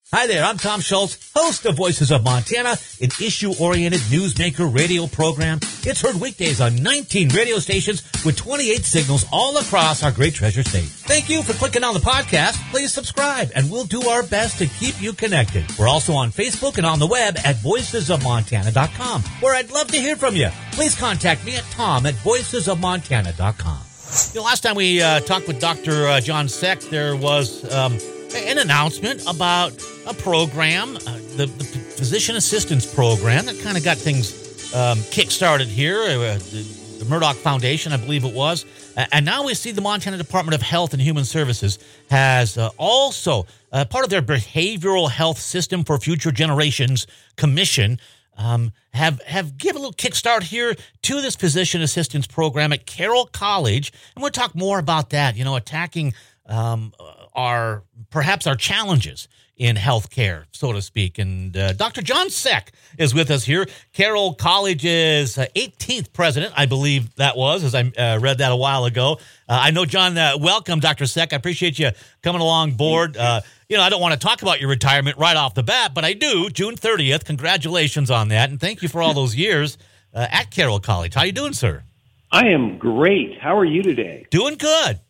Hi there, I'm Tom Schultz, host of Voices of Montana, an issue-oriented newsmaker radio program. It's heard weekdays on 19 radio stations with 28 signals all across our great treasure state. Thank you for clicking on the podcast. Please subscribe, and we'll do our best to keep you connected. We're also on Facebook and on the web at voicesofmontana.com, where I'd love to hear from you. Please contact me at tom@voicesofmontana.com. Last time we talked with Dr. John Seck, there was an announcement about a program, the Physician Assistance Program, that kind of got things kick-started here, the Murdoch Foundation, I believe it was. And now we see the Montana Department of Health and Human Services has also, part of their Behavioral Health System for Future Generations Commission, have given a little kickstart here to this Physician Assistance Program at Carroll College. And we'll talk more about that, attacking perhaps our challenges in healthcare, so to speak. And Dr. John Seck is with us here. Carroll College's 18th president, I believe that was, as I read that a while ago. I know, John, welcome, Dr. Seck. I appreciate you coming along board. I don't want to talk about your retirement right off the bat, but I do. June 30th. Congratulations on that. And thank you for all those years at Carroll College. How you doing, sir? I am great. How are you today? Doing good.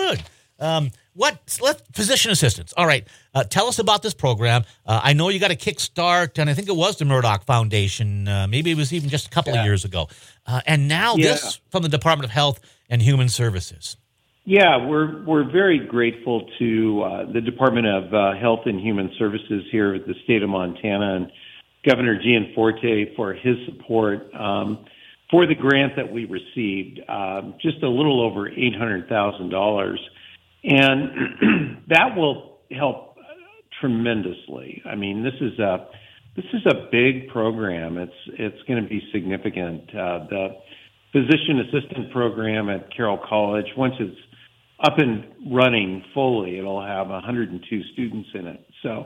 Physician assistance? All right. Tell us about this program. I know you got a kickstart, and I think it was the Murdoch Foundation. Maybe it was even just a couple of years ago. And now this from the Department of Health and Human Services. Yeah, we're very grateful to the Department of Health and Human Services here at the state of Montana and Governor Gianforte for his support for the grant that we received, just a little over $800,000. And that will help tremendously. I mean, this is a big program. It's going to be significant. The physician assistant program at Carroll College, once it's up and running fully, it'll have 102 students in it. So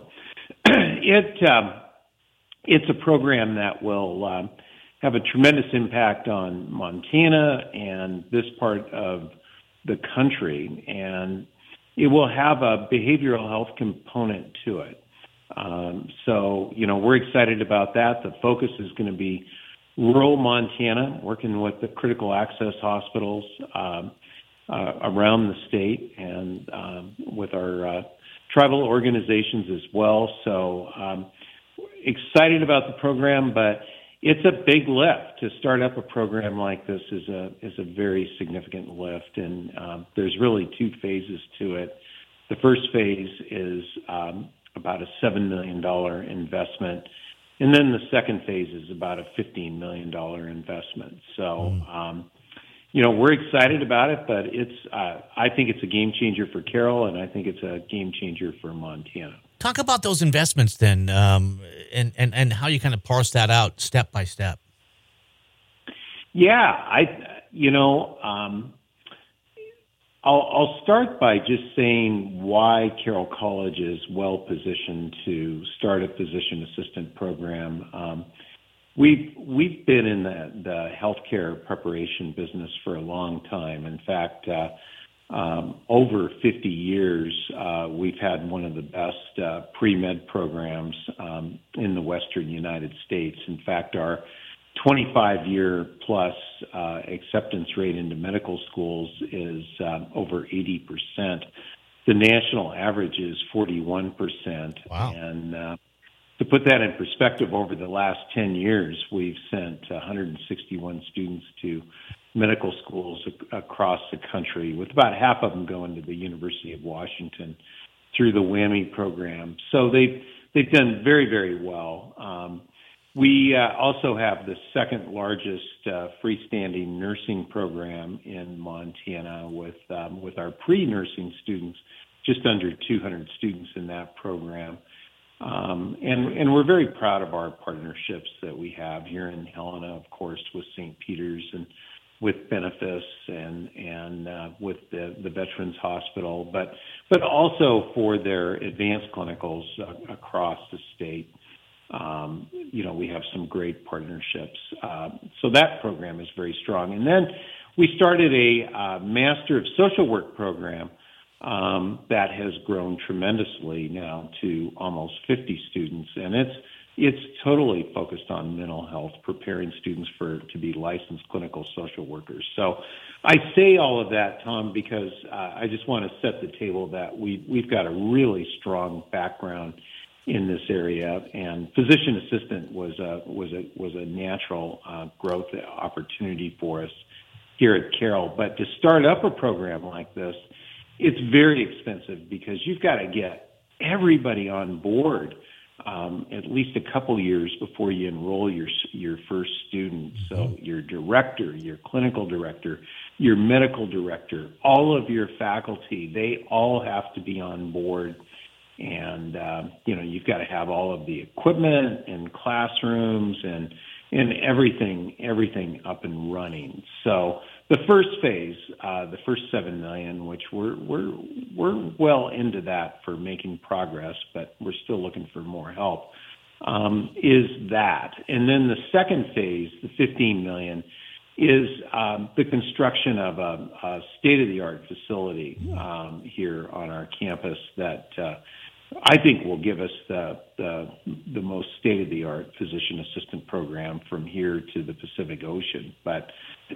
it's a program that will have a tremendous impact on Montana and this part of the country, and it will have a behavioral health component to it. So, we're excited about that. The focus is going to be rural Montana, working with the critical access hospitals around the state and with our tribal organizations as well. So excited about the program, but it's a big lift. To start up a program like this is a very significant lift, and there's really two phases to it. The first phase is about a $7 million investment, and then the second phase is about a $15 million investment. So, we're excited about it, but I think it's a game changer for Carroll, and I think it's a game changer for Montana. Talk about those investments then, and how you kind of parse that out step by step. Yeah, I'll start by just saying why Carroll College is well positioned to start a physician assistant program. We've been in the healthcare preparation business for a long time. In fact, over 50 years, we've had one of the best pre-med programs in the Western United States. In fact, our 25-year plus acceptance rate into medical schools is over 80%. The national average is 41%. Wow. And to put that in perspective, over the last 10 years, we've sent 161 students to medical schools across the country, with about half of them going to the University of Washington through the WWAMI program. So they've done very, very well. We also have the second largest freestanding nursing program in Montana with our pre-nursing students, just under 200 students in that program. And we're very proud of our partnerships that we have here in Helena, of course, with St. Peter's and with Benefice and with the Veterans Hospital, but also for their advanced clinicals across the state. We have some great partnerships. So that program is very strong. And then we started a Master of Social Work program that has grown tremendously now to almost 50 students, and it's totally focused on mental health, preparing students to be licensed clinical social workers. So I say all of that, Tom, because I just want to set the table that we've got a really strong background in this area, and physician assistant was a natural growth opportunity for us here at Carroll. But to start up a program like this, it's very expensive because you've got to get everybody on board at least a couple years before you enroll your first student. So your director, your clinical director, your medical director, all of your faculty, they all have to be on board. And, you've got to have all of the equipment and classrooms and everything up and running. So the first phase, the first $7 million, which we're well into that for making progress, but we're still looking for more help, is that. And then the second phase, the $15 million, is the construction of a state-of-the-art facility here on our campus that I think will give us the most state-of-the-art physician assistant program from here to the Pacific Ocean. But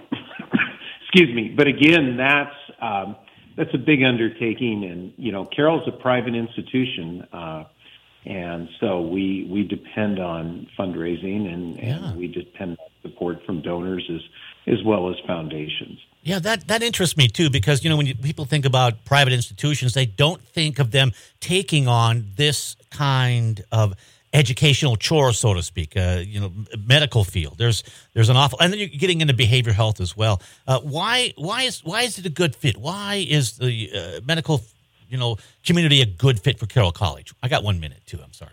excuse me. But again, that's a big undertaking, and Carroll's a private institution, and so we depend on fundraising and we depend on support from donors as well as foundations. Yeah, that interests me too, because when people think about private institutions, they don't think of them taking on this kind of educational chore, so to speak. Medical field. There's an awful, and then you're getting into behavioral health as well. Why is it a good fit? Why is the medical community a good fit for Carroll College? I got 1 minute too. I'm sorry.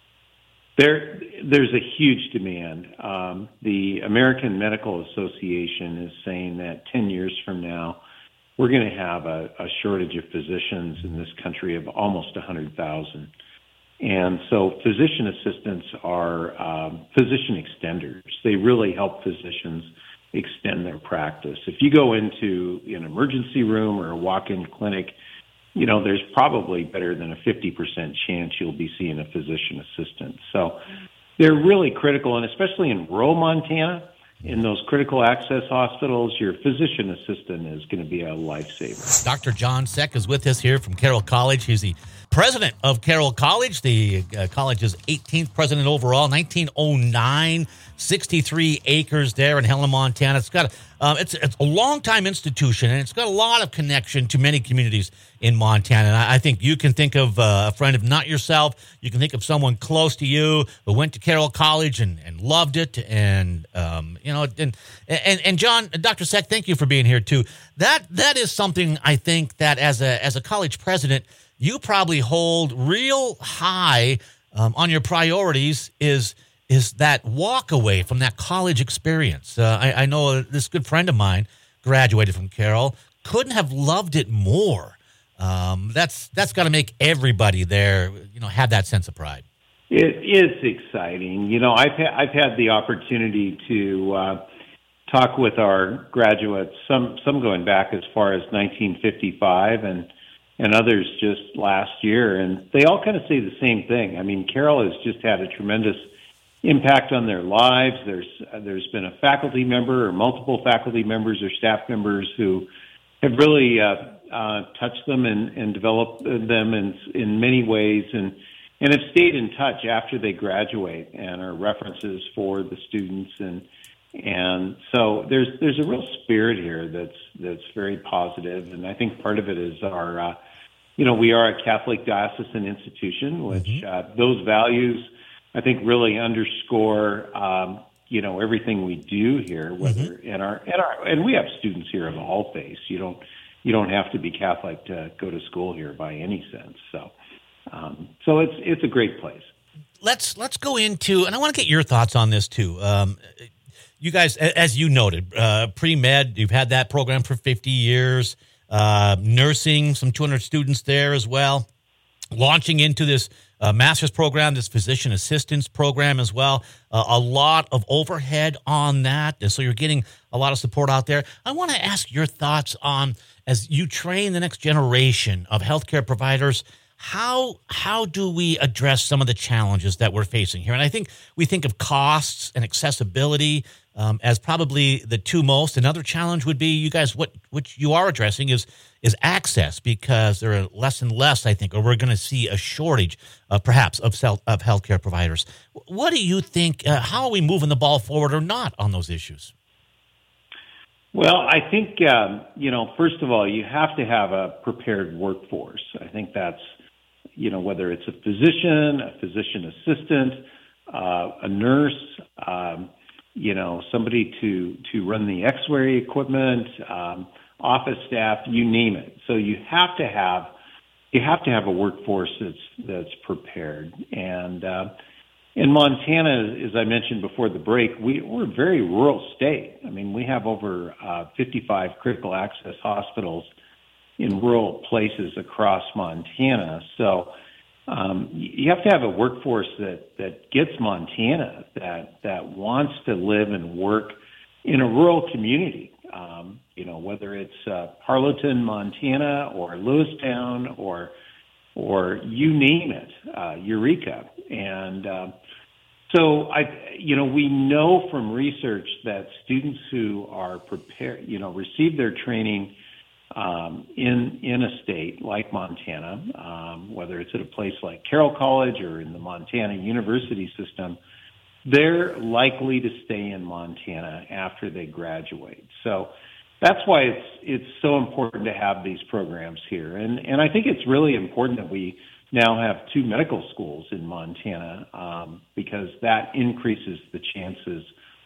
There's a huge demand. The American Medical Association is saying that 10 years from now, we're going to have a shortage of physicians in this country of almost 100,000. And so physician assistants are physician extenders. They really help physicians extend their practice. If you go into an emergency room or a walk-in clinic, there's probably better than a 50% chance you'll be seeing a physician assistant. So they're really critical, and especially in rural Montana, in those critical access hospitals, your physician assistant is going to be a lifesaver. Dr. John Seck is with us here from Carroll College. He's the president of Carroll College, the college's 18th president overall, 1909, 63 acres there in Helena, Montana. It's got it's a long-time institution, and it's got a lot of connection to many communities in Montana. And I think you can think of a friend, if not yourself, you can think of someone close to you who went to Carroll College and loved it. And John, Dr. Seck, thank you for being here too. That is something I think that as a college president, you probably hold real high on your priorities is that walk away from that college experience. I know this good friend of mine graduated from Carroll, couldn't have loved it more. That's got to make everybody there, have that sense of pride. It is exciting. I've had the opportunity to talk with our graduates, some going back as far as 1955 and others just last year, and they all kind of say the same thing. I mean, Carroll has just had a tremendous impact on their lives. There's been a faculty member or multiple faculty members or staff members who have really touched them and developed them in many ways, and have stayed in touch after they graduate and are references for the students, and so there's a real spirit here that's very positive, and I think part of it is our we are a Catholic diocesan institution, which those values I think really underscore everything we do here, whether and we have students here of all faiths. You don't have to be Catholic to go to school here by any sense. So it's a great place. Let's go into, and I want to get your thoughts on this too. You guys, as you noted, pre-med, you've had that program for 50 years. Nursing, some 200 students there as well. Launching into this master's program, this physician assistance program as well. A lot of overhead on that, and so you're getting a lot of support out there. I want to ask your thoughts on, as you train the next generation of healthcare providers, how do we address some of the challenges that we're facing here? And I think we think of costs and accessibility as probably the two most. Another challenge would be, you guys, which you are addressing is access, because there are less and less, I think, or we're going to see a shortage perhaps of healthcare providers. What do you think? How are we moving the ball forward or not on those issues? Well, I think, first of all, you have to have a prepared workforce. I think that's, whether it's a physician assistant, a nurse, somebody to run the X-ray equipment, office staff, you name it. So you have to have a workforce that's prepared. And in Montana, as I mentioned before the break, we're a very rural state. I mean, we have over 55 critical access hospitals in rural places across Montana. So you have to have a workforce that gets Montana, that wants to live and work in a rural community. Whether it's Harlowton, Montana, or Lewistown, or you name it, Eureka. And so we know from research that students who are prepared, receive their training in a state like Montana, whether it's at a place like Carroll College or in the Montana University system, they're likely to stay in Montana after they graduate. So that's why it's so important to have these programs here. And I think it's really important that we now have 2 medical schools in Montana, because that increases the chances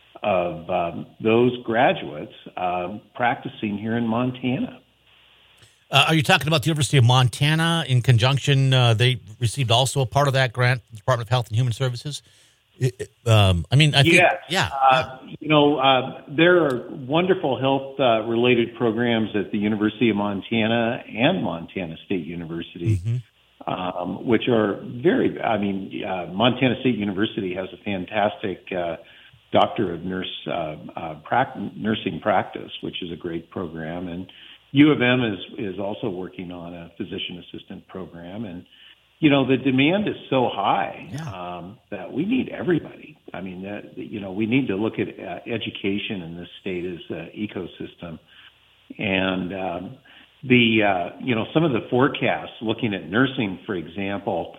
of those graduates practicing here in Montana. Are you talking about the University of Montana in conjunction? They received also a part of that grant, the Department of Health and Human Services. Yes. There are wonderful health-related programs at the University of Montana and Montana State University, which are Montana State University has a fantastic Doctor of Nursing Practice, which is a great program, and U of M is also working on a physician assistant program, and the demand is so high that we need everybody. I mean, we need to look at education in this state as an ecosystem, and some of the forecasts looking at nursing, for example,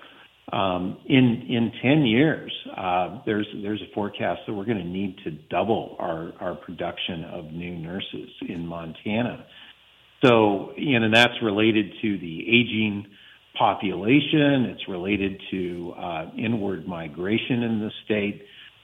in 10 years, there's a forecast that we're going to need to double our production of new nurses in Montana. So, and that's related to the aging population. It's related to inward migration in the state.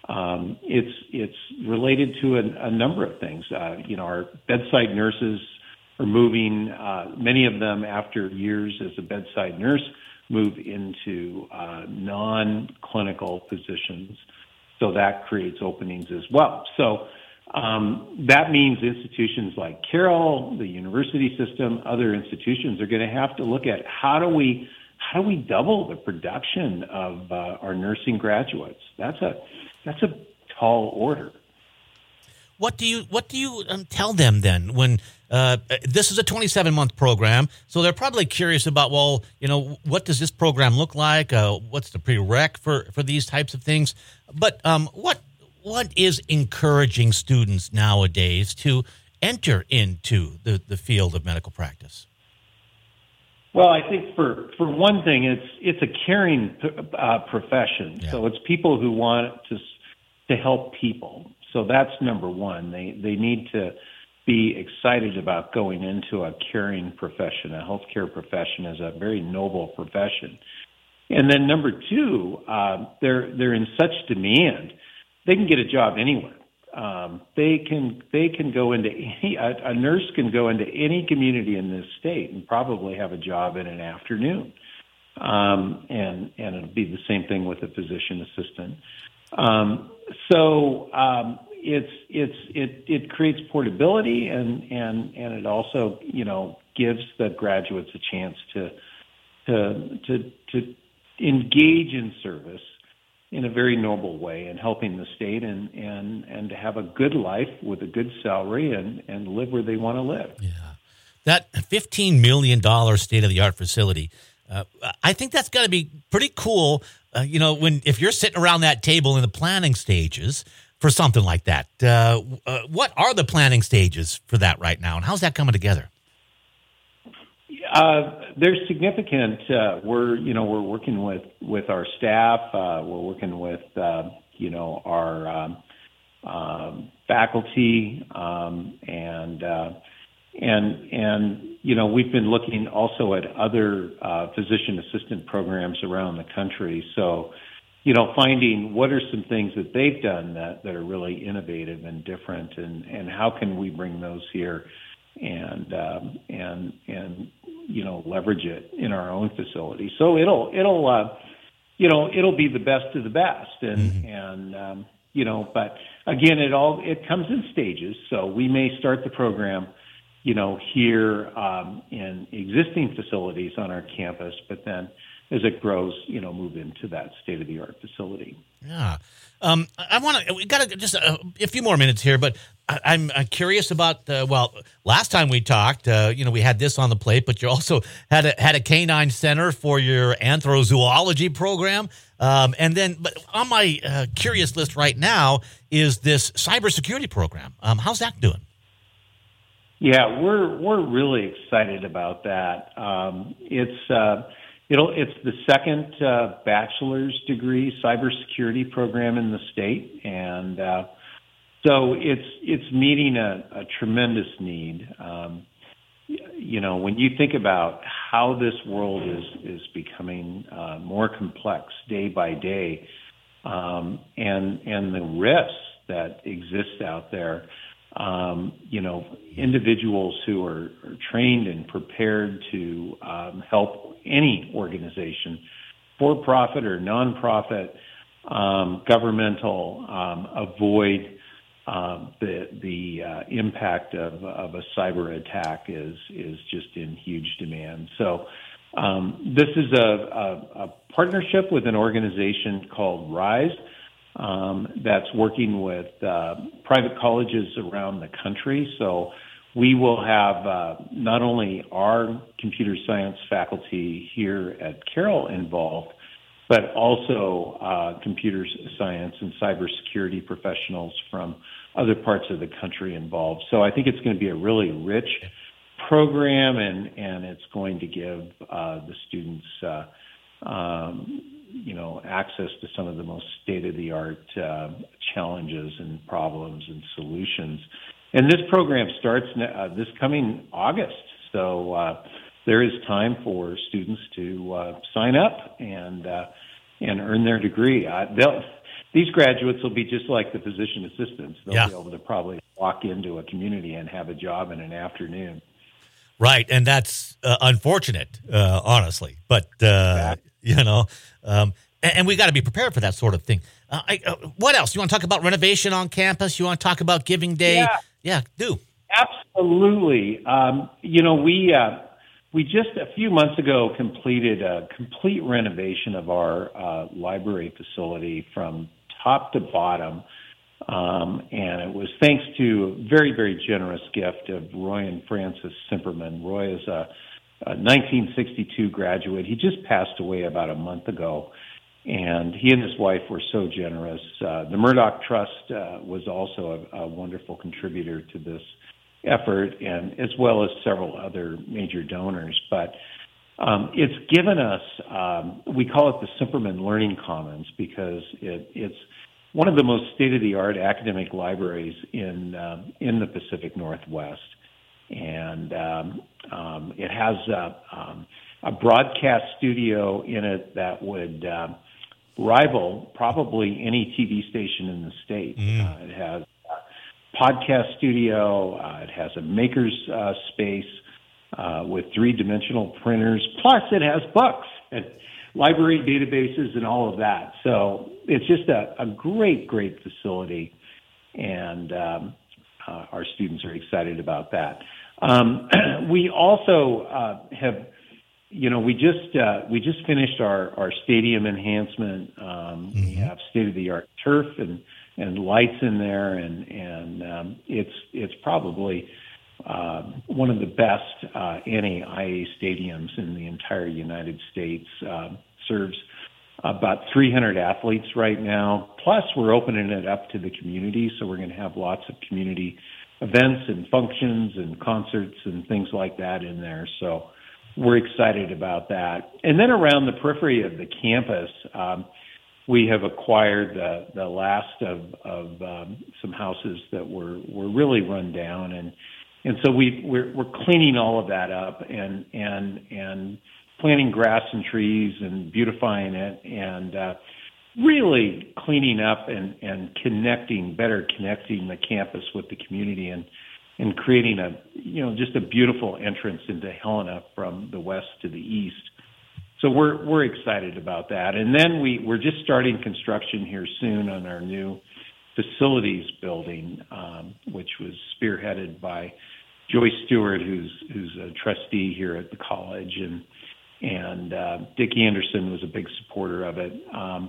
It's related to a number of things. Our bedside nurses are moving. Many of them, after years as a bedside nurse, move into non-clinical positions. So that creates openings as well. So that means institutions like Carroll, the university system, other institutions are going to have to look at how do we double the production of our nursing graduates. That's a tall order. What do you tell them then when this is a 27-month program? So they're probably curious about, what does this program look like? What's the prereq for these types of things? But what is encouraging students nowadays to enter into the field of medical practice? Well, I think for one thing, it's a caring profession. Yeah. So it's people who want to help people. So that's number one. They need to be excited about going into a caring profession. A healthcare profession is a very noble profession. And then number two, they're in such demand. They can get a job anywhere. They can go into a nurse can go into any community in this state and probably have a job in an afternoon. And it'll be the same thing with a physician assistant. It creates portability and it also, gives the graduates a chance to engage in service in a very noble way and helping the state and to have a good life with a good salary and live where they want to live. Yeah. That $15 million state-of-the-art facility, I think that's got to be pretty cool, if you're sitting around that table in the planning stages for something like that. What are the planning stages for that right now, and how's that coming together? They're significant. We're working with our staff. We're working with our faculty, and we've been looking also at other physician assistant programs around the country. So, finding what are some things that they've done that are really innovative and different, and how can we bring those here and leverage it in our own facility. So it'll be the best of the best, but again, it comes in stages. So we may start the program, here in existing facilities on our campus, but then as it grows, move into that state-of-the-art facility. Yeah. We got just a few more minutes here, but I'm curious about, last time we talked, we had this on the plate, but you also had a canine center for your anthrozoology program. But on my curious list right now is this cybersecurity program. How's that doing? Yeah, we're really excited about that. It's the second bachelor's degree cybersecurity program in the state, and so it's meeting a tremendous need. When you think about how this world is becoming more complex day by day, and the risks that exist out there. Individuals who are trained and prepared to help any organization, for-profit or non-profit, governmental, avoid the impact of a cyber attack is just in huge demand. So this is a partnership with an organization called RISE. That's working with private colleges around the country. So we will have not only our computer science faculty here at Carroll involved, but also computer science and cybersecurity professionals from other parts of the country involved. So I think it's going to be a really rich program, and it's going to give the students access to some of the most state-of-the-art challenges and problems and solutions. And this program starts this coming August, so there is time for students to sign up and earn their degree. These graduates will be just like the physician assistants. They'll be able to probably walk into a community and have a job in an afternoon. Right, and that's unfortunate, honestly. But and we got to be prepared for that sort of thing. What else? You want to talk about renovation on campus? You want to talk about Giving Day? Yeah, do. Absolutely. We just a few months ago completed a complete renovation of our library facility from top to bottom. And it was thanks to a very, very generous gift of Roy and Frances Simperman. Roy is a 1962 graduate. He just passed away about a month ago, and he and his wife were so generous. The Murdoch Trust was also a wonderful contributor to this effort, and as well as several other major donors. But it's given us, we call it the Simperman Learning Commons, because it's one of the most state-of-the-art academic libraries in the Pacific Northwest. And it has a broadcast studio in it that would rival probably any TV station in the state. It has a podcast studio. It has a maker's space with three-dimensional printers. Plus, it has books and library databases and all of that. So it's just a great, great facility, and our students are excited about that. We also have we just finished our stadium enhancement. We have state-of-the-art turf and lights in there, and it's probably one of the best NAIA stadiums in the entire United States. Serves about 300 athletes right now. Plus, we're opening it up to the community, so we're going to have lots of community events and functions and concerts and things like that in there. So we're excited about that. And then around the periphery of the campus, we have acquired the last of some houses that were really run down, and so we're cleaning all of that up and planting grass and trees and beautifying it and really cleaning up and connecting the campus with the community and creating just a beautiful entrance into Helena from the west to the east. So we're excited about that. And then we're just starting construction here soon on our new facilities building, which was spearheaded by Joyce Stewart, who's a trustee here at the college, and Dick Anderson was a big supporter of it,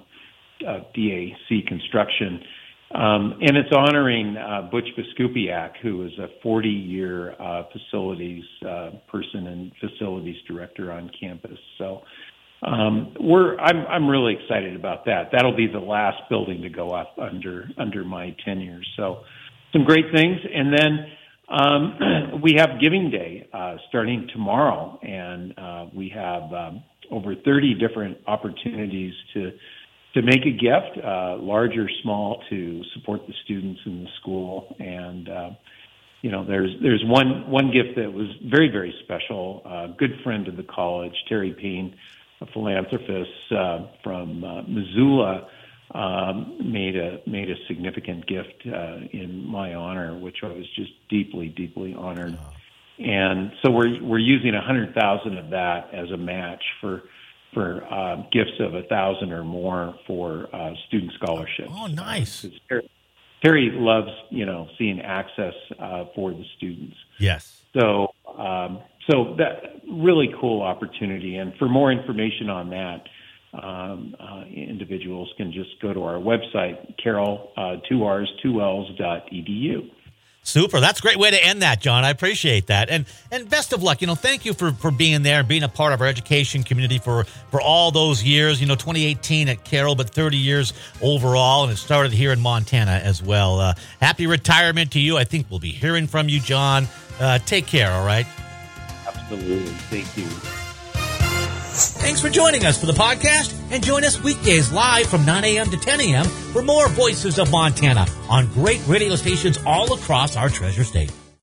DAC Construction. And it's honoring Butch Biskupiak, who was a 40-year facilities person and facilities director on campus. So I'm really excited about that. That'll be the last building to go up under my tenure. So some great things. And then we have Giving Day starting tomorrow, and we have over 30 different opportunities to make a gift, large or small, to support the students in the school. And there's one gift that was very, very special. A good friend of the college, Terry Payne, a philanthropist from Missoula, made a significant gift in my honor, which I was just deeply, deeply honored. And so we're using $100,000 of that as a match for gifts of $1,000 or more for student scholarships. Oh, nice. Terry loves, seeing access for the students. Yes. So that really cool opportunity. And for more information on that, individuals can just go to our website, carroll2rs2ls.edu. Super. That's a great way to end that, John. I appreciate that. And best of luck. Thank you for being there and being a part of our education community for all those years. 2018 at Carroll, but 30 years overall, and it started here in Montana as well. Happy retirement to you. I think we'll be hearing from you, John. Take care, all right? Absolutely. Thank you. Thanks for joining us for the podcast, and join us weekdays live from 9 a.m. to 10 a.m. for more Voices of Montana on great radio stations all across our treasure state.